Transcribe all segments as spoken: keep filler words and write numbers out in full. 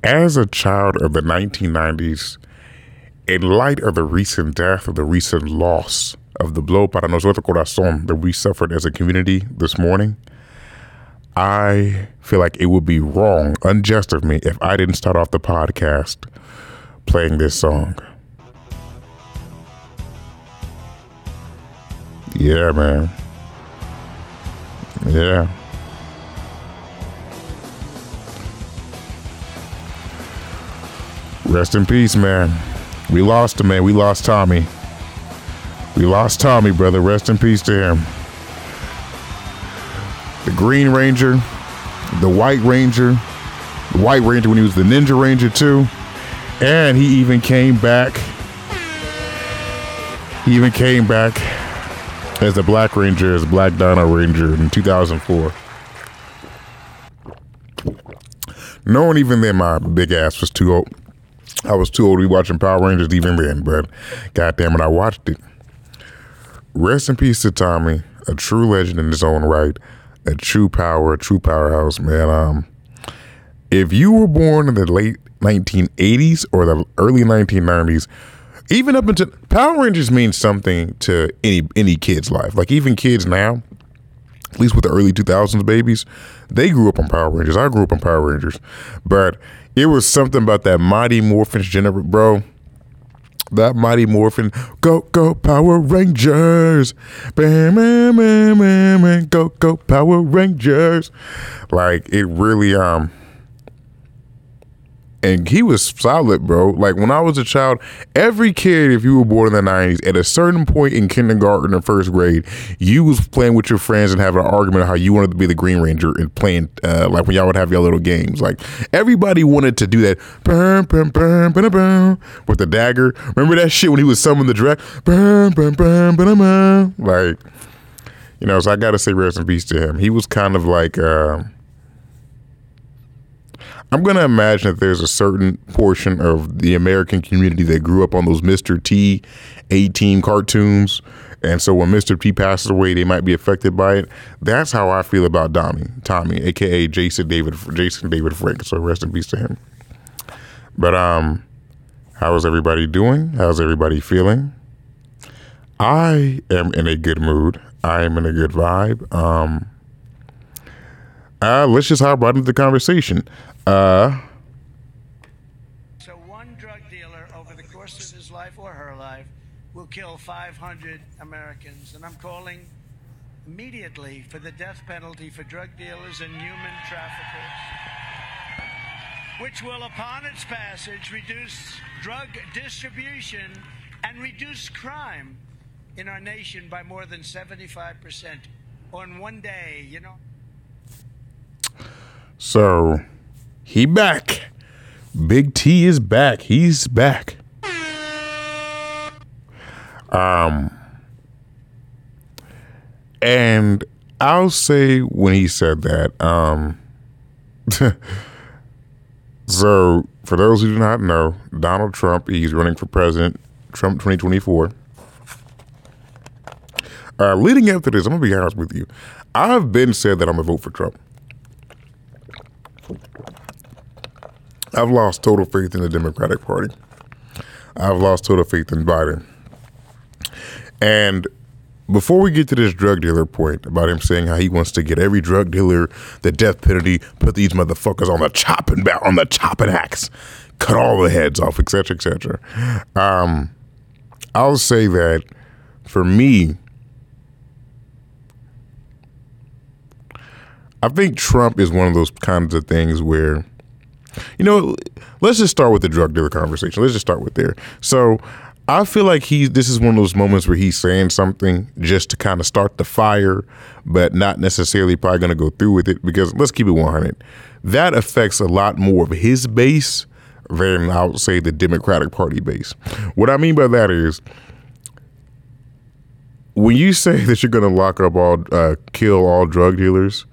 As a child of the nineteen nineties, in light of the recent death, of the recent loss of the blow para nosotros corazón that we suffered as a community this morning, I feel like it would be wrong, unjust of me, if I didn't start off the podcast playing this song. Yeah, man. Yeah. Rest in peace, man. We lost him, man. We lost Tommy. We lost Tommy, brother. Rest in peace to him. The Green Ranger, the White Ranger, the White Ranger when he was the Ninja Ranger too. And he even came back. He even came back as the Black Ranger, as Black Dino Ranger in two thousand four. No one even then, my big ass was too old. I was too old to be watching Power Rangers even then, but goddamn it, I watched it. Rest in peace to Tommy, a true legend in his own right, a true power, a true powerhouse, man. Um, if you were born in the late nineteen eighties or the early nineteen nineties, even up until Power Rangers means something to any any kid's life. Like even kids now, at least with the early two thousands babies, they grew up on Power Rangers. I grew up on Power Rangers, but it was something about that Mighty Morphin generation, bro. That Mighty Morphin, go, go, Power Rangers. Bam, bam, bam, bam, bam, go, go, Power Rangers. Like, it really, um, and he was solid, bro. Like, when I was a child, every kid, if you were born in the nineties, at a certain point in kindergarten or first grade, you was playing with your friends and having an argument of how you wanted to be the Green Ranger and playing, uh, like when y'all would have your little games. Like, everybody wanted to do that bum, bum, bum, bum, bum, with the dagger. Remember that shit when he was summoning the dragon? Bum, bum, bum, bum, bum. Like, you know, so I got to say rest in peace to him. He was kind of like, uh, I'm going to imagine that there's a certain portion of the American community that grew up on those Mister T A-Team cartoons. And so when Mister T passes away, they might be affected by it. That's how I feel about Tommy, Tommy, a k a. Jason David, Jason David Frank. So rest in peace to him. But um, how is everybody doing? How's everybody feeling? I am in a good mood. I am in a good vibe. Um, uh, let's just hop right into the conversation. Uh, so one drug dealer over the course of his life or her life will kill five hundred Americans. And I'm calling immediately for the death penalty for drug dealers and human traffickers, which will, upon its passage, reduce drug distribution and reduce crime in our nation by more than seventy-five percent on one day, you know. So... he back. Big T is back. He's back. Um, and I'll say when he said that, um, so for those who do not know, Donald Trump, he's running for president, Trump twenty twenty-four. Uh, leading up to this, I'm gonna be honest with you. I've been said that I'm gonna vote for Trump. I've lost total faith in the Democratic Party. I've lost total faith in Biden. And before we get to this drug dealer point about him saying how he wants to get every drug dealer the death penalty, put these motherfuckers on the chopping ba- on the chopping axe, cut all the heads off, et cetera, et cetera. Um, I'll say that for me, I think Trump is one of those kinds of things where, you know, let's just start with the drug dealer conversation. Let's just start with there. So I feel like he, this is one of those moments where he's saying something just to kind of start the fire, but not necessarily probably going to go through with it, because let's keep it one hundred. That affects a lot more of his base than I would say the Democratic Party base. What I mean by that is, when you say that you're going to lock up all, uh, kill all drug dealers,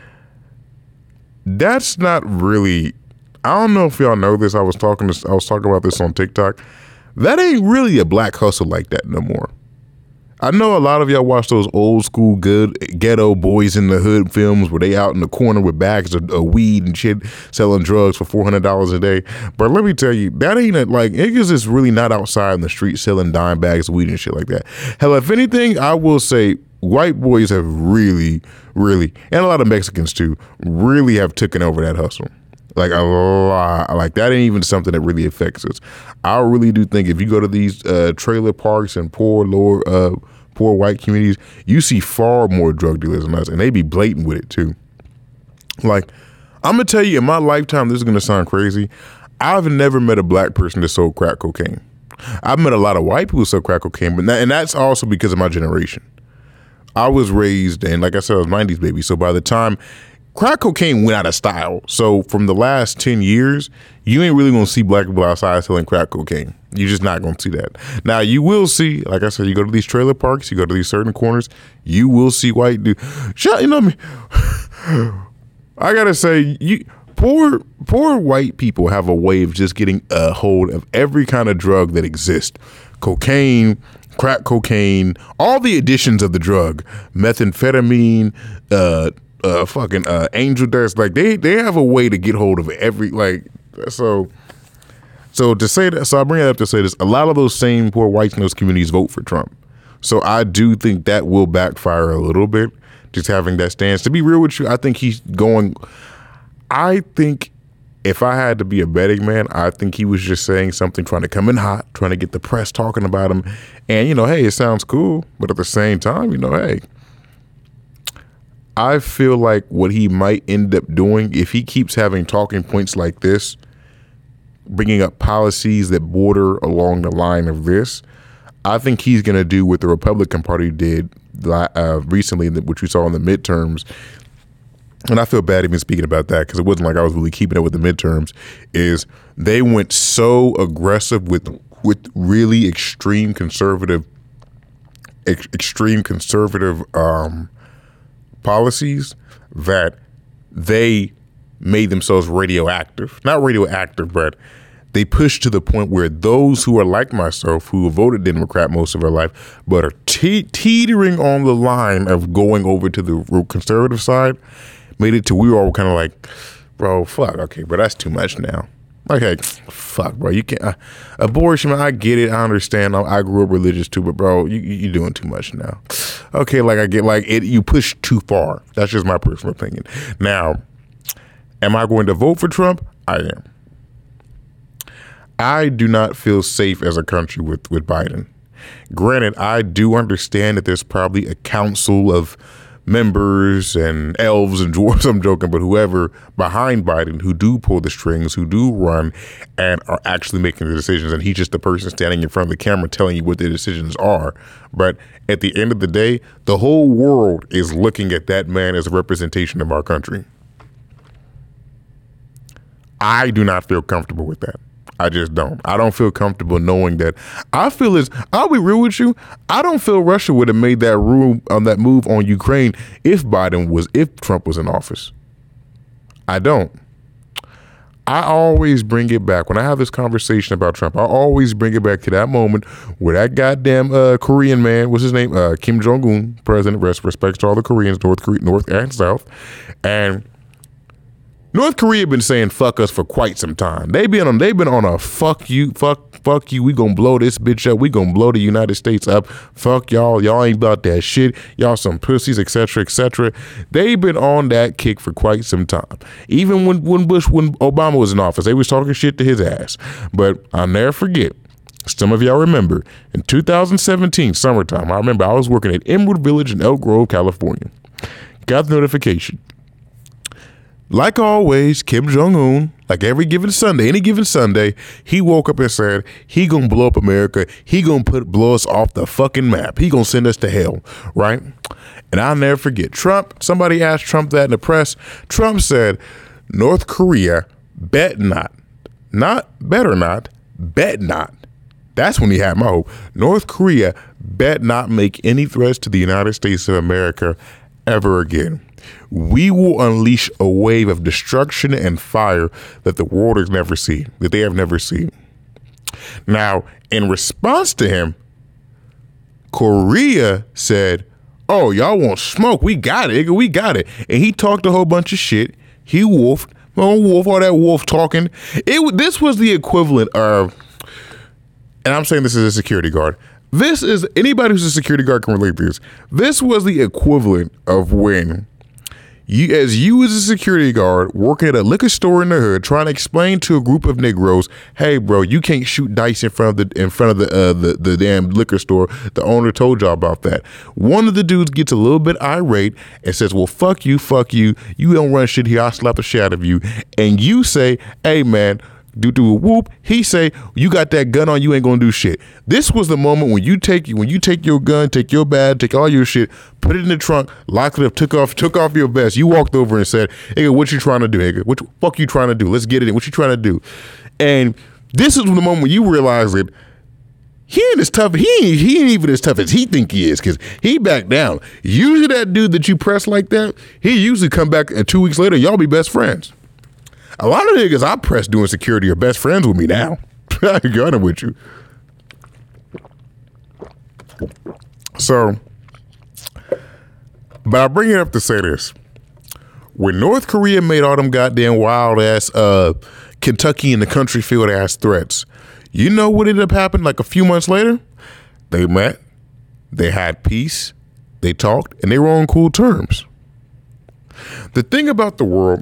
that's not really, I don't know if y'all know this. I was talking to, I was talking about this on TikTok. That ain't really a black hustle like that no more. I know a lot of y'all watch those old school good ghetto boys in the hood films where they out in the corner with bags of, of weed and shit selling drugs for four hundred dollars a day. But let me tell you, that ain't a, like, niggas is really not outside in the street selling dime bags of weed and shit like that. Hell, if anything, I will say white boys have really, really, and a lot of Mexicans too, really have taken over that hustle. Like a lot, like that ain't even something that really affects us. I really do think if you go to these uh, trailer parks and poor lower, uh, poor white communities, you see far more drug dealers than us, and they be blatant with it too. Like, I'm gonna tell you, in my lifetime, this is gonna sound crazy, I've never met a black person that sold crack cocaine. I've met a lot of white people who sell crack cocaine, but that, and that's also because of my generation. I was raised, and like I said, I was nineties baby, so by the time crack cocaine went out of style. So from the last ten years, you ain't really gonna see black people outside selling crack cocaine. You're just not gonna see that. Now you will see, like I said, you go to these trailer parks, you go to these certain corners, you will see white dude. Shut, you know what I mean? I gotta say, you poor poor white people have a way of just getting a hold of every kind of drug that exists. Cocaine, crack cocaine, all the additions of the drug, methamphetamine, uh, Uh, fucking uh, angel dust, like they they have a way to get hold of every, like, so so to say that, so I bring it up to say this, a lot of those same poor whites in those communities vote for Trump. So I do think that will backfire a little bit, just having that stance. To be real with you, I think he's going, I think if I had to be a betting man, I think he was just saying something, trying to come in hot, trying to get the press talking about him. And, you know, hey, it sounds cool, but at the same time, you know, hey, I feel like what he might end up doing, if he keeps having talking points like this, bringing up policies that border along the line of this, I think he's going to do what the Republican Party did uh, recently, which we saw in the midterms. And I feel bad even speaking about that because it wasn't like I was really keeping up with the midterms, is they went so aggressive with with really extreme conservative, ex- extreme conservative um policies that they made themselves radioactive. Not radioactive, but they pushed to the point where those who are like myself, who voted Democrat most of their life, but are te- teetering on the line of going over to the conservative side, made it to we were all kind of like, bro, fuck, okay, but that's too much now. Like, hey, fuck, bro, you can't, uh, abortion, man, I get it, I understand, I, I grew up religious too, but bro, you, you're doing too much now. Okay, like I get, like it, you push too far. That's just my personal opinion. Now, am I going to vote for Trump? I am. I do not feel safe as a country with, with Biden. Granted, I do understand that there's probably a council of members and elves and dwarves, I'm joking, but whoever behind Biden who do pull the strings, who do run and are actually making the decisions, and he's just the person standing in front of the camera telling you what their decisions are. But at the end of the day, the whole world is looking at that man as a representation of our country. I do not feel comfortable with that. I just don't. I don't feel comfortable knowing that. I feel as, I'll be real with you, I don't feel Russia would have made that move on that move on Ukraine if Biden was, if Trump was in office. I don't. I always bring it back. When I have this conversation about Trump, I always bring it back to that moment where that goddamn uh, Korean man, what's his name? Uh, Kim Jong-un, president, rest respects to all the Koreans, North Korea, North and South. And North Korea been saying fuck us for quite some time. They've been on they've been on a fuck you, fuck, fuck you, we gonna blow this bitch up, we gonna blow the United States up, fuck y'all, y'all ain't about that shit, y'all some pussies, et cetera, et cetera. They've been on that kick for quite some time. Even when, when Bush, when Obama was in office, they was talking shit to his ass. But I'll never forget, some of y'all remember, in two thousand seventeen, summertime, I remember I was working at Emerald Village in Elk Grove, California. Got the notification. Like always, Kim Jong-un, like every given Sunday, any given Sunday, he woke up and said, he gonna blow up America. He gonna put blow us off the fucking map. He gonna send us to hell, right? And I'll never forget, Trump, somebody asked Trump that in the press. Trump said, North Korea, bet not, not better not, bet not. That's when he had my hope. North Korea, bet not make any threats to the United States of America ever again. We will unleash a wave of destruction and fire that the world has never seen, that they have never seen. Now, in response to him, Korea said, oh, y'all want smoke? We got it, nigga, we got it. And he talked a whole bunch of shit. He wolfed, oh, wolf, all that wolf talking. It This was the equivalent of, and I'm saying this is a security guard. This is, anybody who's a security guard can relate to this. This was the equivalent of when you, as you as a security guard working at a liquor store in the hood, trying to explain to a group of Negroes, hey, bro, you can't shoot dice in front of the in front of the uh, the, the damn liquor store. The owner told y'all about that. One of the dudes gets a little bit irate and says, well, fuck you, fuck you. You don't run shit here. I'll slap the shit out of you. And you say, hey, man, do do a whoop. He say, you got that gun on, you ain't gonna do shit. This was the moment when you take when you take your gun, take your bag, take all your shit, put it in the trunk, locked it up, took off took off your vest. You walked over and said, hey, what you trying to do, nigga? What the fuck you trying to do? Let's get it in. What you trying to do? And this is the moment when you realize that he ain't as tough. He ain't, he ain't even as tough as he think he is, because he backed down. Usually that dude that you press like that, he usually come back and two weeks later, y'all be best friends. A lot of niggas I press doing security are best friends with me now. I got it with you. So, but I bring it up to say this. When North Korea made all them goddamn wild ass uh, Kentucky in the country field ass threats, you know what ended up happening like a few months later? They met, they had peace, they talked, and they were on cool terms. The thing about the world,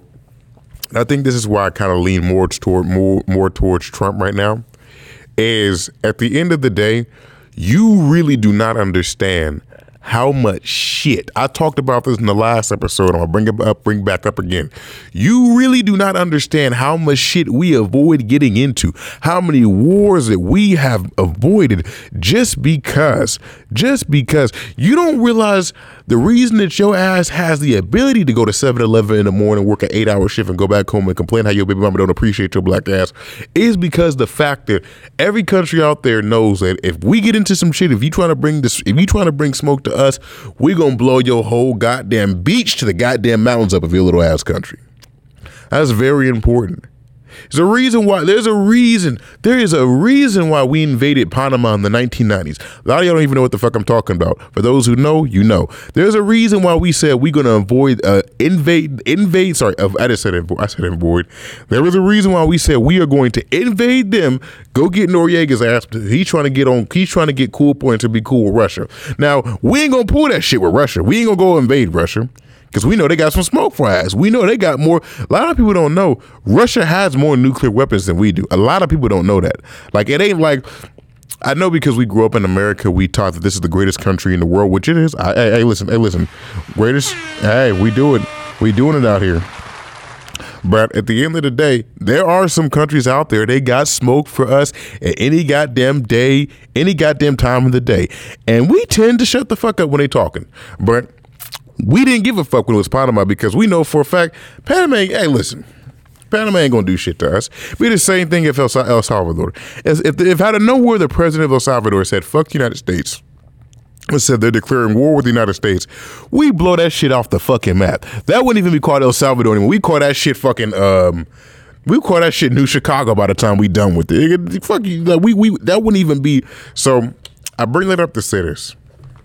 I think this is why I kind of lean more toward more more towards Trump right now, is at the end of the day, you really do not understand how much shit. I talked about this in the last episode. I'm gonna bring it up, bring back up again. You really do not understand how much shit we avoid getting into, how many wars that we have avoided just because, just because you don't realize the reason that your ass has the ability to go to seven eleven in the morning, work an eight hour shift and go back home and complain how your baby mama don't appreciate your black ass is because the fact that every country out there knows that if we get into some shit, if you trying to bring this, if you trying to bring smoke to us, we gonna blow your whole goddamn beach to the goddamn mountains up of your little ass country. That's very important. There's a reason why, there's a reason, there is a reason why we invaded Panama in the nineteen nineties. A lot of y'all don't even know what the fuck I'm talking about. For those who know, you know. There's a reason why we said we're going to avoid, uh, invade, invade, sorry, uh, I just said avoid, I said avoid. There is a reason why we said we are going to invade them, go get Noriega's ass. He's trying to get on, he's trying to get cool points to be cool with Russia. Now, we ain't going to pull that shit with Russia. We ain't going to go invade Russia. Because we know they got some smoke for us. We know they got more. A lot of people don't know Russia has more nuclear weapons than we do. A lot of people don't know that. Like, it ain't like, I know because we grew up in America, we taught that this is the greatest country in the world, which it is. I, hey, hey, listen, hey, listen. Greatest, hey, we do it. We doing it out here. But at the end of the day, there are some countries out there, they got smoke for us at any goddamn day, any goddamn time of the day. And we tend to shut the fuck up when they talking. But we didn't give a fuck when it was Panama because we know for a fact, Panama ain't, hey, listen, Panama ain't gonna do shit to us. Be the same thing if El, El Salvador. As if, if out of nowhere the president of El Salvador said, fuck the United States, and said they're declaring war with the United States, we blow that shit off the fucking map. That wouldn't even be called El Salvador anymore. We call that shit fucking, um, we call that shit New Chicago by the time we done with it. it fuck you, like, we, we, that wouldn't even be, so I bring that up to say this.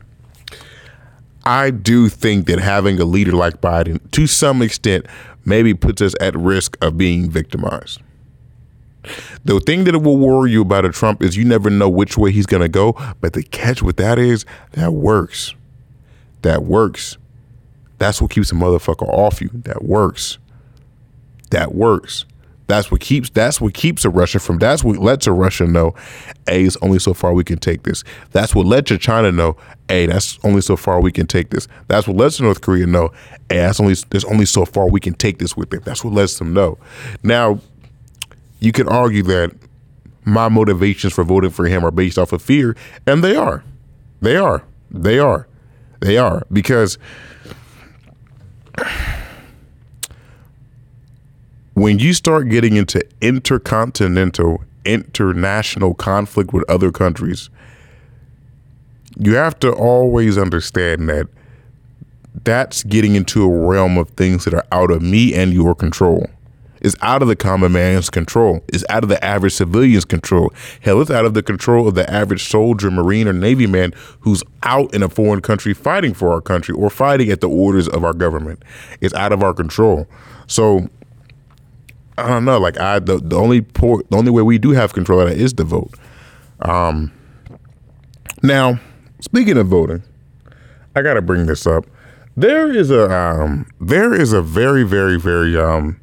I do think that having a leader like Biden, to some extent, maybe puts us at risk of being victimized. The thing that will worry you about a Trump is you never know which way he's going to go. But the catch with that is that works. That works. That's what keeps a motherfucker off you. That works. That works. That's what keeps that's what keeps a Russia from, that's what lets a Russia know, hey, it's only so far we can take this. That's what lets a China know, hey, that's only so far we can take this. That's what lets North Korea know, hey, that's only there's only so far we can take this with it. That's what lets them know. Now, you can argue that my motivations for voting for him are based off of fear, and they are. They are. They are. They are. Because when you start getting into intercontinental, international conflict with other countries, you have to always understand that that's getting into a realm of things that are out of me and your control. is out of the common man's control. It's out of the average civilian's control. Hell, it's out of the control of the average soldier, Marine, or Navy man who's out in a foreign country fighting for our country or fighting at the orders of our government. It's out of our control. So I don't know. Like I, the, the only poor, the only way we do have control of that is to vote. Um, now, speaking of voting, I got to bring this up. There is a um, there is a very, very, very um.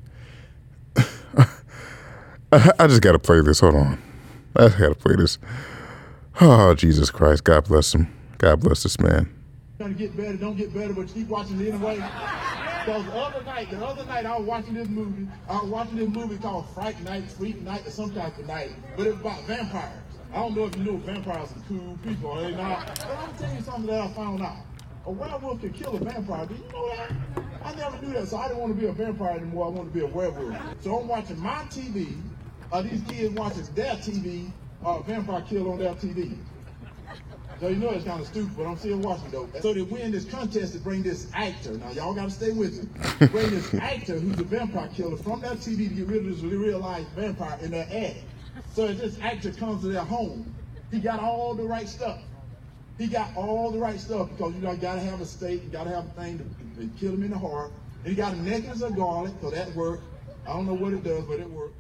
I just got to play this. Hold on, I got to play this. Oh, Jesus Christ! God bless him. God bless this man. Trying to get better, don't get better, but keep watching it anyway. Because the other night, the other night I was watching this movie. I was watching this movie called Fright Night, Freak Night, or some type of night. But it's about vampires. I don't know if you know vampires are cool people or they not. But I'm gonna tell you something that I found out. A werewolf can kill a vampire. Do you know that? I never knew that, so I didn't want to be a vampire anymore. I want to be a werewolf. So I'm watching my T V. Uh, these kids watching their T V. Uh, vampire kill on their T V. So you know it's kind of stupid, but I'm still watching though. So they win this contest to bring this actor. Now y'all got to stay with me. Bring this actor who's a vampire killer from that T V to get rid of this real life vampire in their ad. So if this actor comes to their home, he got all the right stuff. He got all the right stuff because you know you gotta have a steak, you gotta have a thing to, to kill him in the heart. And he got a necklace of garlic, so that worked. I don't know what it does, but it worked.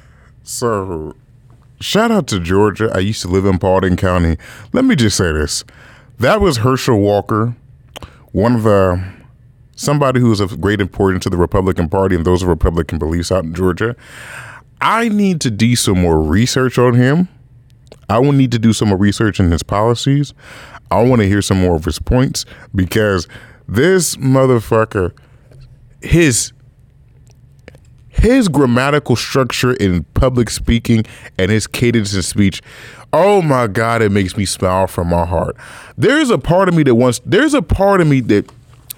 So, shout out to Georgia. I used to live in Paulding County. Let me just say this: that was Herschel Walker, one of the somebody who was of great importance to the Republican Party and those of Republican beliefs out in Georgia. I need to do some more research on him. I will need to do some more research in his policies. I want to hear some more of his points because this motherfucker, his his grammatical structure in public speaking and his cadence in speech, oh my God, it makes me smile from my heart. There's a part of me that wants, there's a part of me that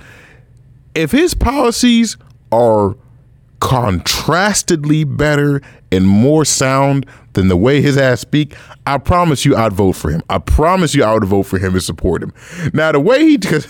if his policies are contrastedly better and more sound than the way his ass speak, I promise you I'd vote for him. I promise you I would vote for him and support him. Now the way he, cause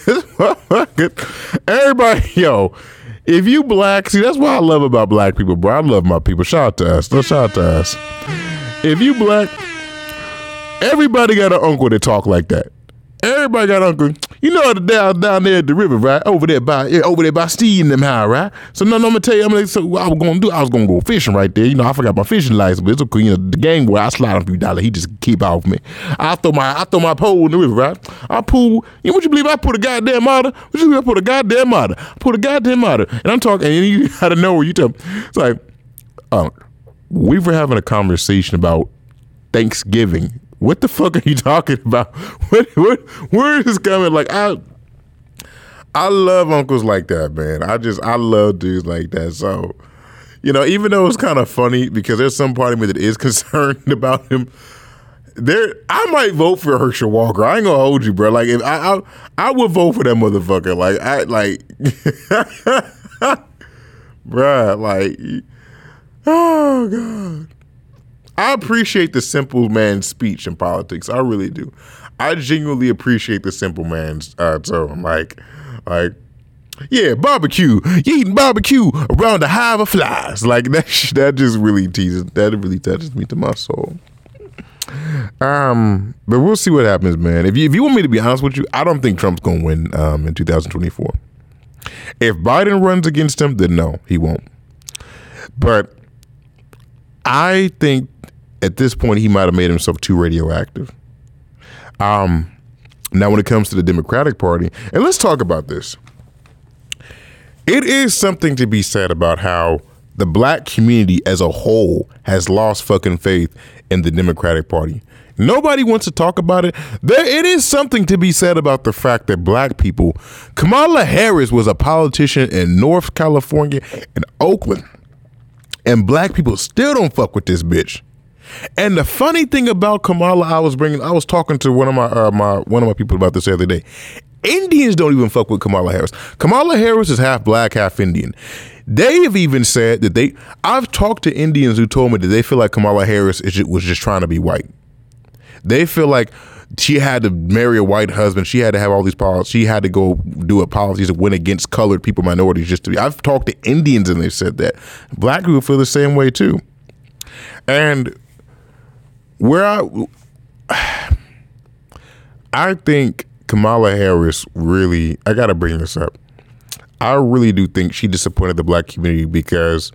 everybody, yo, if you black, see that's what I love about black people, bro. I love my people. Shout out to us. Let's shout out to us. If you black, everybody got an uncle that talk like that. Everybody got an uncle. You know down down there at the river, right? Over there by yeah, over there by Steve and them high, right? So no, no, I'm gonna tell you, I'm gonna so what I was gonna do. I was gonna go fishing right there. You know, I forgot my fishing license, but it's okay. You know, the game where I slide on a few dollars, he just keep off me. I throw my I throw my pole in the river, right? I pull. You know, would you believe I put a goddamn otter? Would you believe I put a goddamn otter? I put a goddamn otter, and I'm talking. And you out of nowhere, you tell me, it's like, oh, we were having a conversation about Thanksgiving. What the fuck are you talking about? What, what, where is this coming? Like, I I love uncles like that, man. I just, I love dudes like that. So, you know, even though it's kind of funny because there's some part of me that is concerned about him, there, I might vote for Herschel Walker. I ain't gonna hold you, bro. Like, if I, I, I would vote for that motherfucker. Like, I, like, bruh, like, oh, God. I appreciate the simple man's speech in politics. I really do. I genuinely appreciate the simple man's uh, tone. Like, like, yeah, barbecue. You eating barbecue around the hive of flies. Like that. That just really teases. That really touches me to my soul. Um, but we'll see what happens, man. If you if you want me to be honest with you, I don't think Trump's gonna win um, in two thousand twenty-four. If Biden runs against him, then no, he won't. But I think at this point he might have made himself too radioactive. Um, now when it comes to the Democratic Party, and let's talk about this. It is something to be said about how the black community as a whole has lost fucking faith in the Democratic Party. Nobody wants to talk about it. There, it is something to be said about the fact that black people, Kamala Harris was a politician in North California and Oakland. And black people still don't fuck with this bitch. And the funny thing about Kamala, I was bringing, I was talking to one of my, uh, my one of my people about this the other day. Indians don't even fuck with Kamala Harris. Kamala Harris is half black, half Indian. They have even said that they, I've talked to Indians who told me that they feel like Kamala Harris is, was just trying to be white. They feel like she had to marry a white husband. She had to have all these policies. She had to go do a policies that went against colored people, minorities. Just to be. I've talked to Indians and they said that. Black people feel the same way too. And where I, I think Kamala Harris really, I got to bring this up. I really do think she disappointed the black community because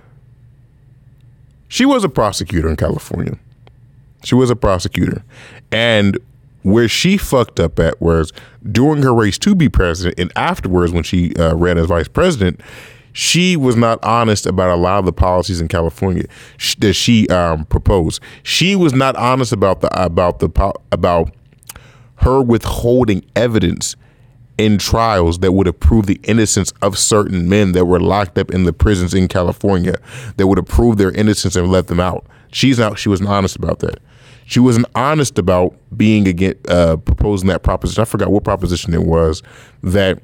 she was a prosecutor in California. She was a prosecutor. And where she fucked up at was during her race to be president and afterwards when she uh, ran as vice president, she was not honest about a lot of the policies in California sh- that she um, proposed. She was not honest about the about the about her withholding evidence in trials that would have proved the innocence of certain men that were locked up in the prisons in California, that would have proved their innocence and let them out. She's not. She wasn't honest about that. She wasn't honest about being against uh, proposing that proposition. I forgot what proposition it was. That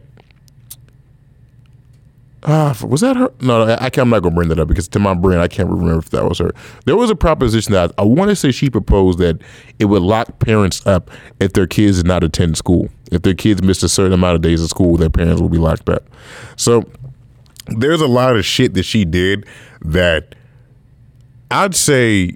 uh, was that her? No, I, I can't, I'm not going to bring that up because to my brain I can't remember if that was her. There was a proposition that I, I want to say she proposed that it would lock parents up if their kids did not attend school. If their kids missed a certain amount of days of school, their parents will be locked up. So there's a lot of shit that she did that I'd say.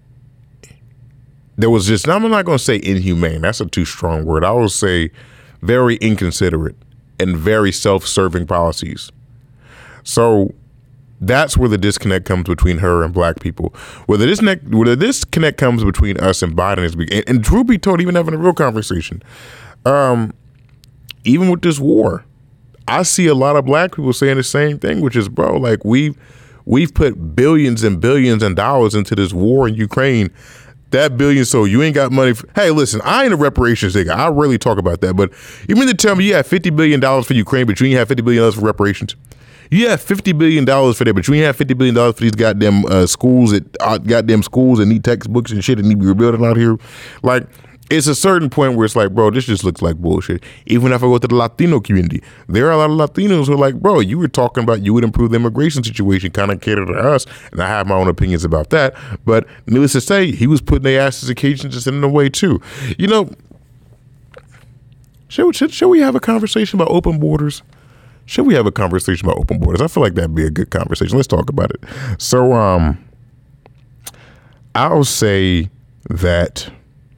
There was just, I'm not going to say inhumane. That's a too strong word. I will say very inconsiderate and very self-serving policies. So that's where the disconnect comes between her and black people. Where the disconnect, where the disconnect comes between us and Biden is, and, and Drew be told, even having a real conversation, um, even with this war, I see a lot of black people saying the same thing, which is, bro, like we've, we've put billions and billions and dollars into this war in Ukraine. That billion, so you ain't got money. For, hey, listen, I ain't a reparations nigga. I rarely talk about that, but you mean to tell me you have fifty billion dollars for Ukraine, but you ain't have fifty billion dollars for reparations? You have fifty billion dollars for that, but you ain't have fifty billion dollars for these goddamn uh, schools that uh, goddamn schools that need textbooks and shit that need to be rebuilding out here. Like, it's a certain point where it's like, bro, this just looks like bullshit. Even if I go to the Latino community, there are a lot of Latinos who are like, bro, you were talking about you would improve the immigration situation, kind of cater to us. And I have my own opinions about that. But needless to say, he was putting their asses occasions just in the way too. You know, should, should, should we have a conversation about open borders? Should we have a conversation about open borders? I feel like that'd be a good conversation. Let's talk about it. So um, I'll say that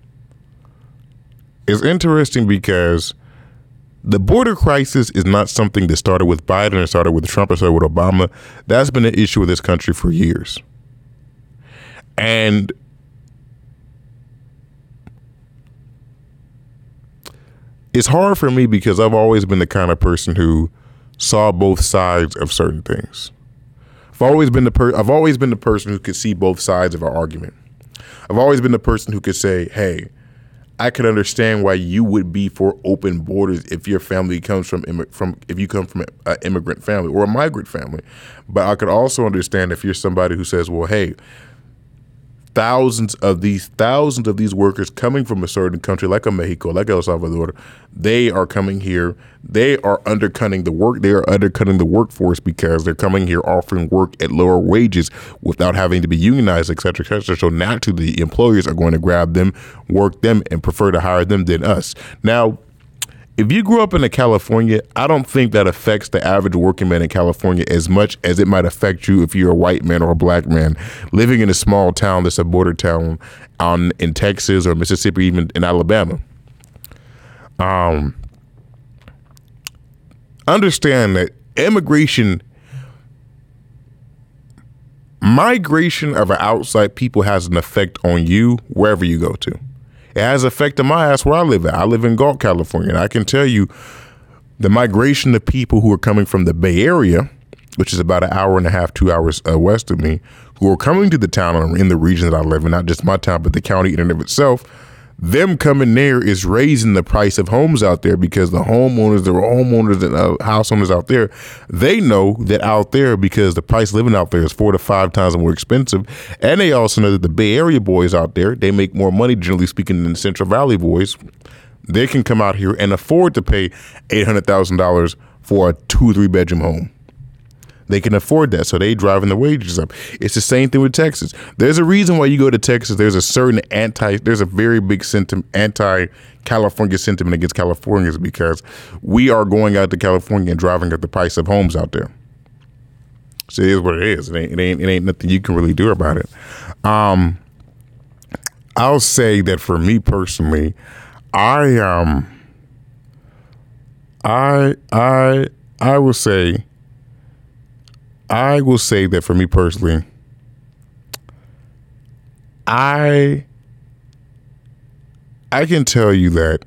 it's interesting because the border crisis is not something that started with Biden or started with Trump or started with Obama. That's been an issue with this country for years. And it's hard for me because I've always been the kind of person who saw both sides of certain things. I've always been the per- I've always been the person who could see both sides of our argument. I've always been the person who could say, hey, I could understand why you would be for open borders if your family comes from from if you come from an immigrant family or a migrant family. But I could also understand if you're somebody who says, well, hey, thousands of these thousands of these workers coming from a certain country like a Mexico, like El Salvador, they are coming here. They are undercutting the work. They are undercutting the workforce because they're coming here offering work at lower wages without having to be unionized, et cetera, et cetera. So naturally, the employers are going to grab them, work them, and prefer to hire them than us. Now, if you grew up in California, I don't think that affects the average working man in California as much as it might affect you if you're a white man or a black man living in a small town that's a border town on in Texas or Mississippi, even in Alabama. Um, understand that immigration, migration of outside people has an effect on you wherever you go to. It has affected my ass where I live at. I live in Galt, California, and I can tell you the migration of people who are coming from the Bay Area, which is about an hour and a half, two hours uh, west of me, who are coming to the town or in the region that I live in, not just my town, but the county in and of itself. Them coming there is raising the price of homes out there because the homeowners, the homeowners and uh, house owners out there, they know that out there because the price of living out there is four to five times more expensive. And they also know that the Bay Area boys out there, they make more money, generally speaking, than the Central Valley boys. They can come out here and afford to pay eight hundred thousand dollars for a two, three bedroom home. They can afford that, so they driving the wages up. It's the same thing with Texas. There's a reason why you go to Texas. There's a certain anti, there's a very big sentiment, anti-California sentiment against Californians because we are going out to California and driving up the price of homes out there. So it is what it is. It ain't, it ain't, it ain't nothing you can really do about it. Um, I'll say that for me personally, I um, I I I will say. I will say that for me personally, I I can tell you that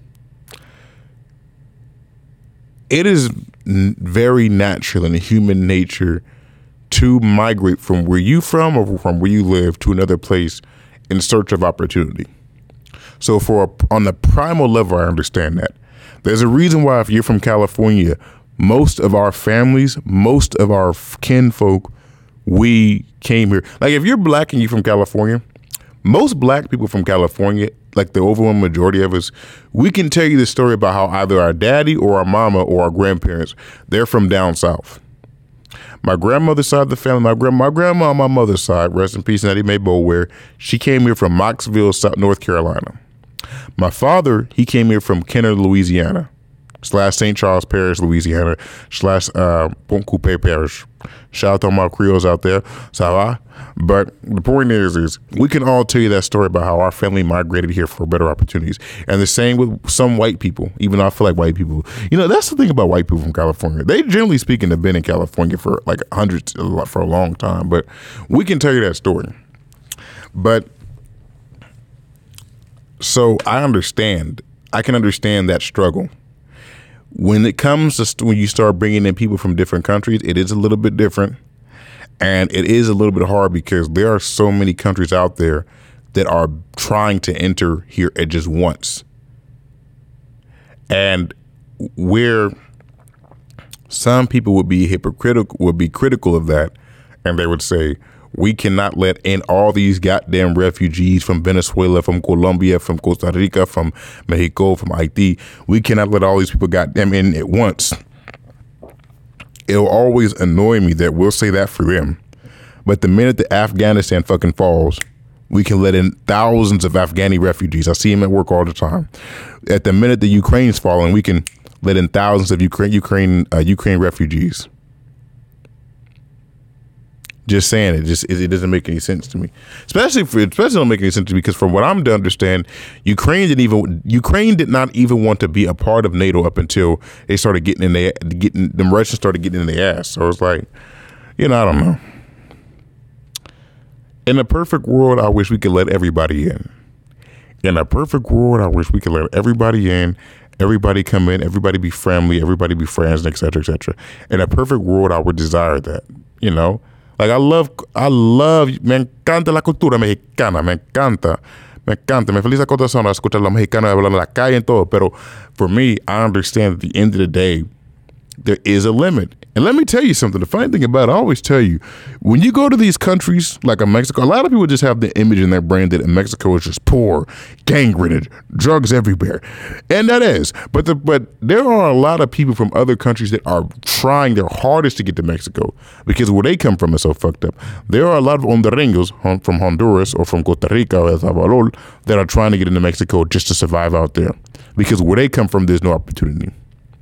it is n- very natural in human nature to migrate from where you from or from where you live to another place in search of opportunity. So for a, on the primal level, I understand that. There's a reason why if you're from California, most of our families, most of our kinfolk, we came here. Like if you're black and you're from California, most black people from California, like the overwhelming majority of us, we can tell you the story about how either our daddy or our mama or our grandparents, they're from down south. My grandmother's side of the family, my, grand, my grandma on my mother's side, rest in peace, Nettie Mae Boulware, she came here from Moxville, South, North Carolina. My father, he came here from Kenner, Louisiana. Slash Saint Charles Parish, Louisiana, slash uh, Pont Coupé Parish. Shout out to all my Creoles out there. Ça va? But the point is, is we can all tell you that story about how our family migrated here for better opportunities. And the same with some white people, even though I feel like white people. You know, that's the thing about white people from California. They generally speaking have been in California for like hundreds, for a long time. But we can tell you that story. But so I understand. I can understand that struggle. When it comes to st- when you start bringing in people from different countries, it is a little bit different. And it is a little bit hard because there are so many countries out there that are trying to enter here at just once. And where some people would be hypocritical, would be critical of that. And they would say, we cannot let in all these goddamn refugees from Venezuela, from Colombia, from Costa Rica, from Mexico, from Haiti. We cannot let all these people goddamn in at once. It'll always annoy me that we'll say that for them. But the minute that Afghanistan fucking falls, we can let in thousands of Afghani refugees. I see them at work all the time. At the minute that Ukraine's falling, we can let in thousands of Ukraine, Ukraine, uh, Ukraine refugees. Just saying it, just it doesn't make any sense to me. Especially for especially don't make any sense to me because from what I'm to understand, Ukraine didn't even Ukraine did not even want to be a part of NATO up until they started getting in their getting the Russians started getting in their ass. So it's like, you know, I don't know. In a perfect world, I wish we could let everybody in. In a perfect world, I wish we could let everybody in. Everybody come in, everybody be friendly, everybody be friends, et cetera, et cetera. In a perfect world, I would desire that, you know. Like I love, I love, me encanta la cultura mexicana, me encanta, me encanta, me feliz corazón escuchar a los mexicanos hablar en la calle and todo, pero for me, I understand at the end of the day, there is a limit. And let me tell you something, the funny thing about it, I always tell you, when you go to these countries like a Mexico, a lot of people just have the image in their brain that Mexico is just poor, gang-ridden, drugs everywhere. And that is. But the, but there are a lot of people from other countries that are trying their hardest to get to Mexico because where they come from is so fucked up. There are a lot of Hondureños from Honduras or from Costa Rica or El Salvador that are trying to get into Mexico just to survive out there because where they come from, there's no opportunity.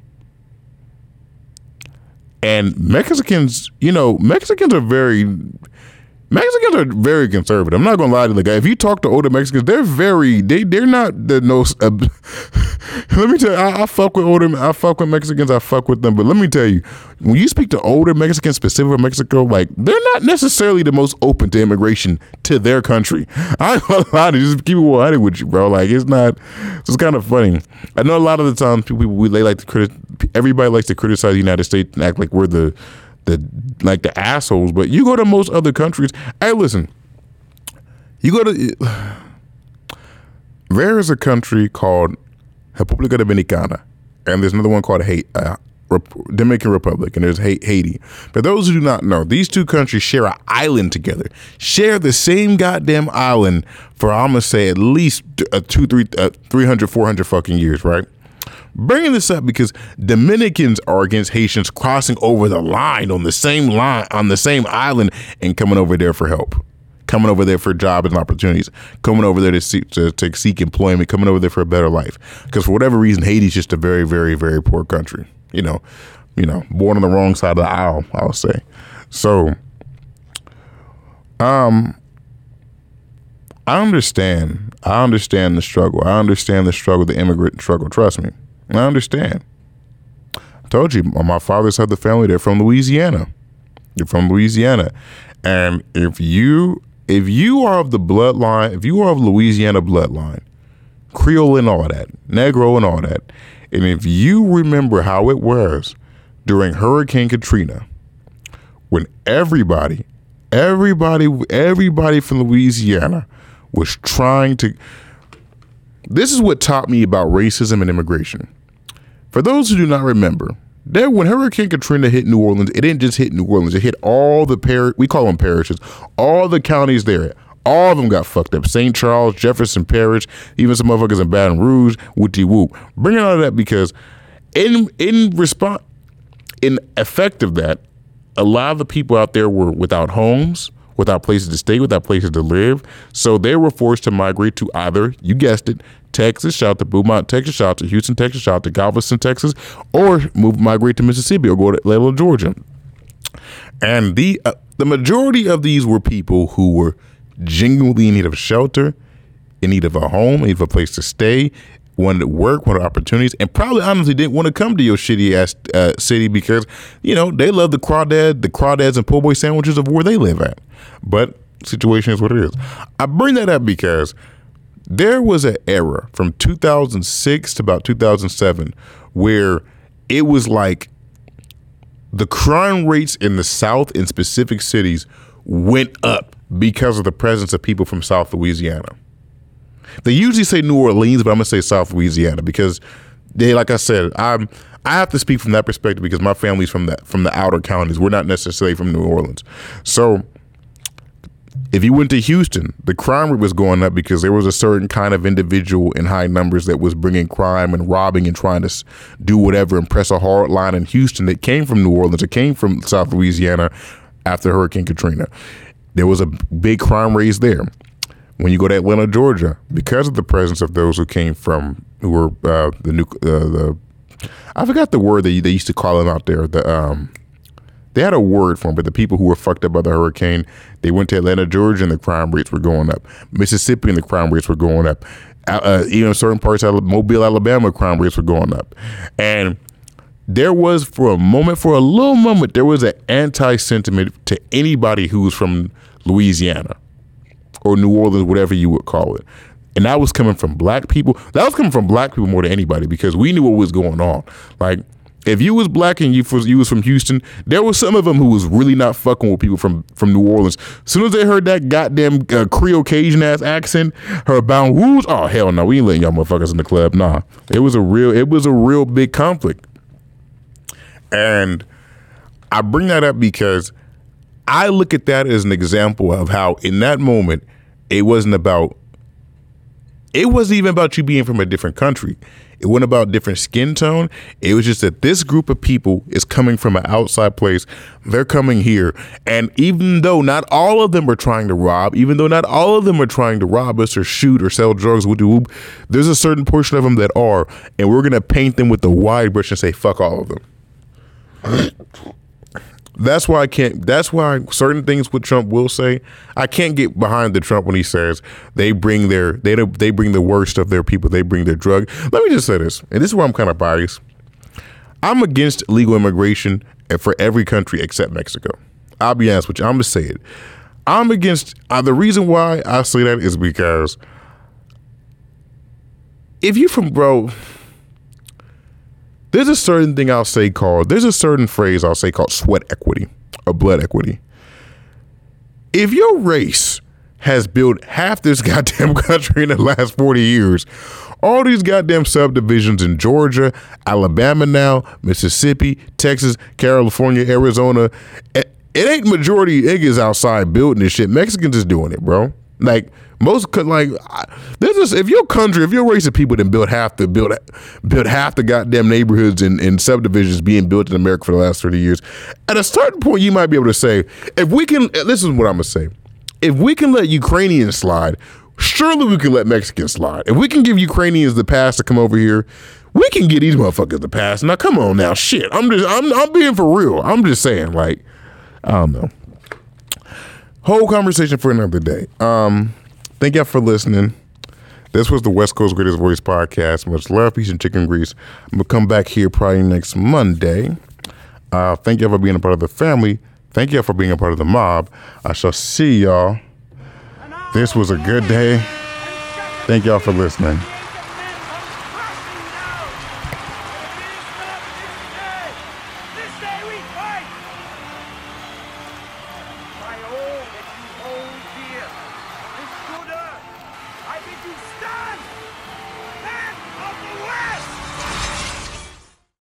And Mexicans, you know, Mexicans are very, Mexicans are very conservative. I'm not gonna lie to the guy. If you talk to older Mexicans, they're very, they they're not the no. Uh, let me tell you, I, I fuck with older, I fuck with Mexicans, I fuck with them. But let me tell you, when you speak to older Mexicans, specifically from Mexico, like they're not necessarily the most open to immigration to their country. I ain't gonna lie to you, just keep it one hundred with you, bro. Like it's not, it's kind of funny. I know a lot of the time people we they like to criticize. Everybody likes to criticize the United States and act like we're the, the like the assholes. But you go to most other countries. Hey, listen. You go to. There is a country called República Dominicana, and there's another one called Haiti, uh, Rep- Dominican Republic, and there's Haiti. For those who do not know, these two countries share an island together. Share the same goddamn island for I'm gonna say at least uh, two, three, uh, three hundred, four hundred fucking years, right? bringing this up because Dominicans are against Haitians crossing over the line on the same line on the same island and coming over there for help, coming over there for jobs and opportunities, coming over there to seek, to, to seek employment, coming over there for a better life. Because for whatever reason, Haiti's just a very, very, very poor country. You know, you know, born on the wrong side of the aisle, I'll say. So, um, I understand. I understand the struggle. I understand the struggle, the immigrant struggle. Trust me. I understand. I told you, my father's side of the family, they're from Louisiana. They're from Louisiana. And if you if you are of the bloodline, if you are of Louisiana bloodline, Creole and all that, Negro and all that, and if you remember how it was during Hurricane Katrina, when everybody, everybody, everybody from Louisiana was trying to, this is what taught me about racism and immigration. For those who do not remember, there when Hurricane Katrina hit New Orleans, it didn't just hit New Orleans, it hit all the par we call them parishes, all the counties there. All of them got fucked up. Saint Charles, Jefferson Parish, even some motherfuckers in Baton Rouge, whoopty whoop. Bringing all of that because in in response, in effect of that, a lot of the people out there were without homes, without places to stay, without places to live. So they were forced to migrate to either, you guessed it, Texas, shout out to Beaumont, Texas, shout out to Houston, Texas, shout out to Galveston, Texas, or move, migrate to Mississippi or go to Atlanta, Georgia. And the uh, the majority of these were people who were genuinely in need of shelter, in need of a home, in need of a place to stay, wanted to work, wanted opportunities, and probably honestly didn't want to come to your shitty ass uh, city because, you know, they love the crawdad, the crawdads and po' boy sandwiches of where they live at. But situation is what it is. I bring that up because there was an era from two thousand six to about two thousand seven where it was like the crime rates in the South in specific cities went up because of the presence of people from South Louisiana. They usually say New Orleans, but I'm gonna say South Louisiana because they, like I said, I'm I have to speak from that perspective because my family's from the from the outer counties. We're not necessarily from New Orleans. So if you went to Houston, the crime rate was going up because there was a certain kind of individual in high numbers that was bringing crime and robbing and trying to do whatever and press a hard line in Houston that came from New Orleans. It came from South Louisiana after Hurricane Katrina. There was a big crime raise there. When you go to Atlanta, Georgia, because of the presence of those who came from, who were uh, the new, uh, the, I forgot the word that they used to call them out there. The um, they had a word for them, but the people who were fucked up by the hurricane, they went to Atlanta, Georgia, and the crime rates were going up. Mississippi and the crime rates were going up. Uh, even certain parts of Mobile, Alabama, crime rates were going up. And there was, for a moment, for a little moment, there was an anti-sentiment to anybody who was from Louisiana or New Orleans, whatever you would call it. And that was coming from black people. That was coming from black people more than anybody because we knew what was going on. Like, if you was black and you was, you was from Houston, there was some of them who was really not fucking with people from, from New Orleans. As soon as they heard that goddamn uh, Creole Cajun ass accent, her bound woos, oh hell no, we ain't letting y'all motherfuckers in the club. Nah, it was a real, it was a real big conflict. And I bring that up because I look at that as an example of how in that moment, it wasn't about, it wasn't even about you being from a different country. It wasn't about different skin tone. It was just that this group of people is coming from an outside place. They're coming here. And even though not all of them are trying to rob, even though not all of them are trying to rob us or shoot or sell drugs, there's a certain portion of them that are. And we're going to paint them with the wide brush and say, fuck all of them. That's why I can't, that's why certain things what Trump will say, I can't get behind the Trump when he says they bring their, they they bring the worst of their people, they bring their drug. Let me just say this, and this is where I'm kind of biased. I'm against legal immigration for every country except Mexico. I'll be honest with you, I'm going to say it. I'm against, uh, the reason why I say that is because if you from, bro, there's a certain thing I'll say called, there's a certain phrase I'll say called sweat equity or blood equity. If your race has built half this goddamn country in the last forty years, all these goddamn subdivisions in Georgia, Alabama now, Mississippi, Texas, California, Arizona, it, it ain't majority niggas outside building this shit. Mexicans is doing it, bro. Like most, like this is if your country, if your race of people didn't build half the build build half the goddamn neighborhoods and, and subdivisions being built in America for the last thirty years, at a certain point you might be able to say, if we can, this is what I'm gonna say, if we can let Ukrainians slide, surely we can let Mexicans slide. If we can give Ukrainians the pass to come over here, we can get these motherfuckers the pass. Now come on now, shit. I'm just I'm I'm being for real. I'm just saying, like, I don't know. Whole conversation for another day. Um, thank y'all for listening. This was the West Coast Greatest Voice Podcast. Much love, peace, and chicken grease. I'm gonna come back here probably next Monday. Uh, thank y'all for being a part of the family. Thank y'all for being a part of the mob. I shall see y'all. This was a good day. Thank y'all for listening.